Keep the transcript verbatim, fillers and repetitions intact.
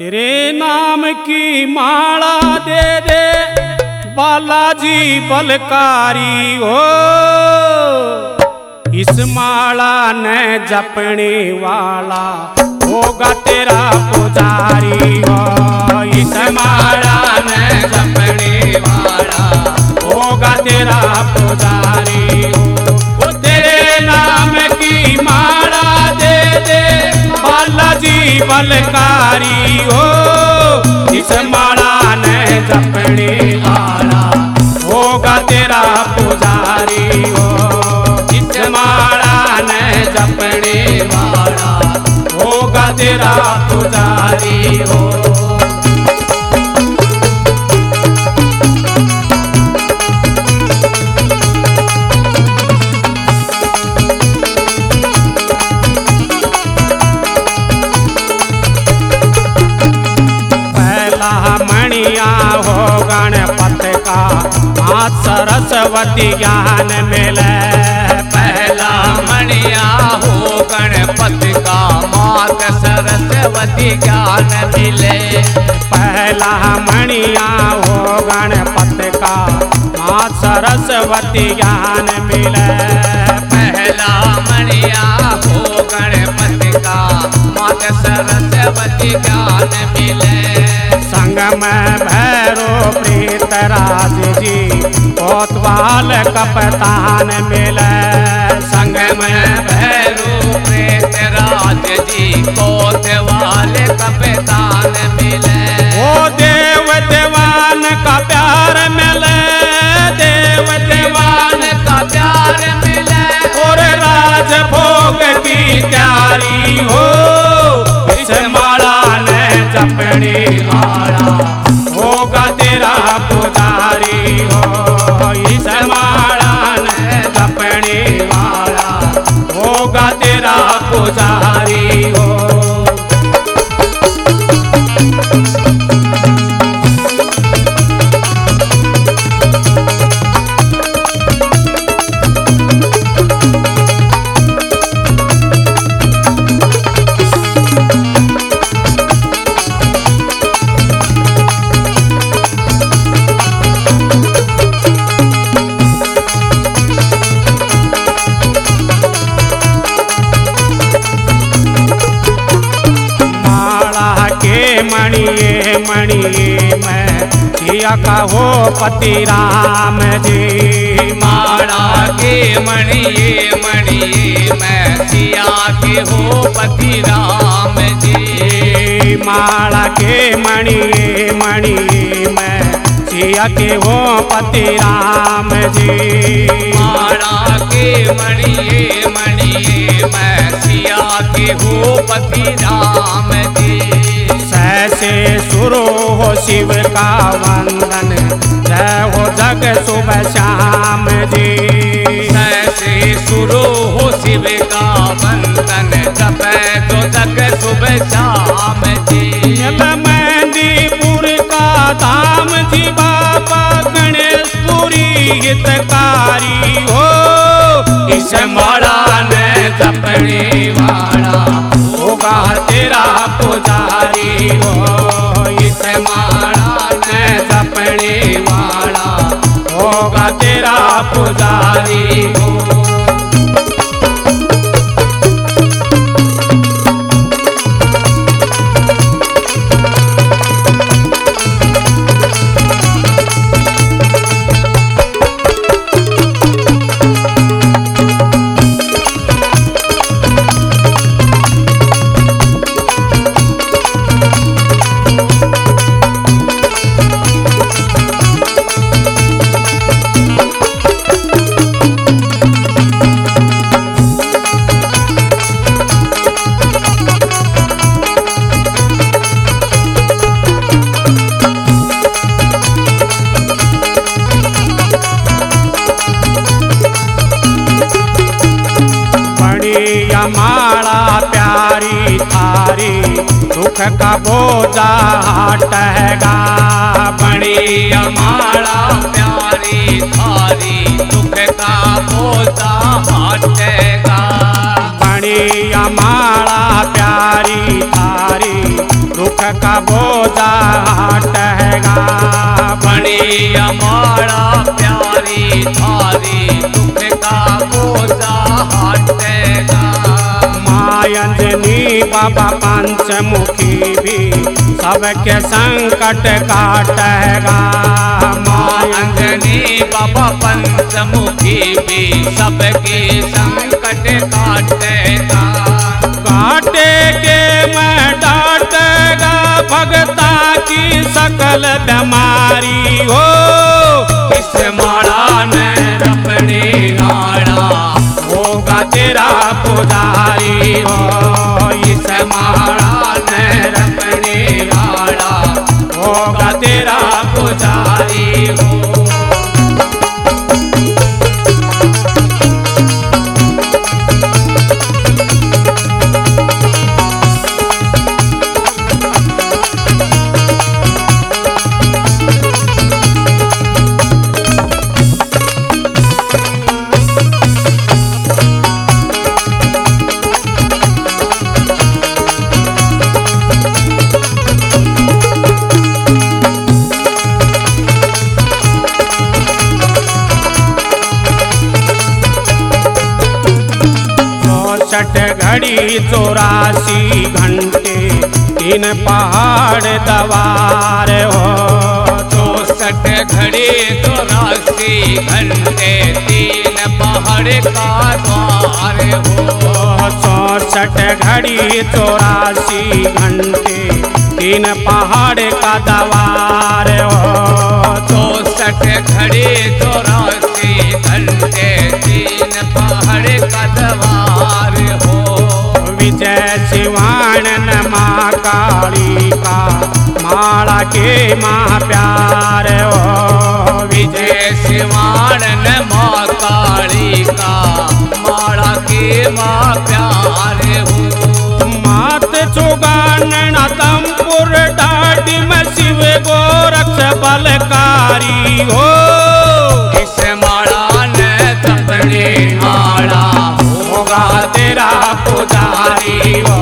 तेरे नाम की माला दे दे बालाजी बलकारी हो। इस माला ने जपने वाला होगा तेरा पुजारी हो। इस माला ने जपने वाला होगा तेरा पुजारी हो। तेरे नाम की माला दे दे बालाजी बलकारी हो। इस माला ने जपने वाला होगा तेरा पुजारी हो। इस माला ने जपने वाला होगा तेरा पुजारी हो। मणिया हो गणपति का मात सरस्वती ज्ञान मिले। पहला मणिया हो गणपति का मात सरस्वती ज्ञान मिले। पहला मणिया हो गणपति का मात सरस्वती ज्ञान मिले। पहला मणिया हो गणपति का मात सरस्वती ज्ञान मिले। संग में भैरो प्रीतराज जी कोतवाल कप्तान मिले। संग में भैरो प्रीतराज जी कोतवाल कप्तान मिले। वो देव देवान का प्यार मिले। देव देवान का प्यार मिले। और राज भोग की तैयारी हो। इस माला ने जपने वाला होगा तेरा पुजारी हो। इस माला ने जपने वाला होगा तेरा पुजारी हो। मणिये मणिये मैं सिया का हो पति राम जी। माला के मणिये मणिये मैं सिया के हो पति राम जी। माला के मणिये मणिये मैं सिया के हो पति राम जी। माला के मणिये मणिये मैं सिया के हो पति राम जी। ऐसे शुरू हो शिव का वंदन जय हो जग सुबह शाम जी। ऐसे शुरू हो शिव का वंदन जब तो जग सुबह शाम जी। मेहंदीपुर का धाम जी बाबा गणेशपुरी हितकारी हो। इस माला ने जपने वाला होगा तेरा पुजारी हो। इस माला ने जपने वाला होगा तेरा पुजारी हो। माला प्यारी थारी दुख का बोझा हटेगा। बड़ी माला प्यारी थारी दुख का बोझा हटेगा। बड़ी माला प्यारी थारी दुख का माला प्यारी थारी दुख का बोझा हटेगा। माँ अंजनी बाबा पंचमुखी भी सबके संकट काटेगा। माँ अंजनी बाबा पंचमुखी भी सबके संकट काटेगा। काटे के मैं डांटेगा भगता की सकल बीमारी हो। इस माला ने अपने गाड़ा होगा तेरा पुजारी हो। इस माला ने अपने गाड़ा होगा तेरा पुजारी हो। चौसठ घड़ी चौरासी घंटे तीन पहाड़ दवार हो। चौसठ घड़ी चौरासी घंटे तीन पहाड़ का द्वार हो। चौसठ घड़ी चौरासी घंटे तीन पहाड़ का दवार हो। चौसठ घड़ी चौरासी घंटे तीन पहाड़ का द्वार हो। विजय शिवानन माँ काली का माला के माँ प्यार हो। विजय शिवानन माँ काली का माला के माँ प्यार हो। मात चुगानन तमपुर डाडी में शिव गोरक्ष बलकारी हो। इस माला ने तपने आड़ा होगा तेरा पुजारी हो।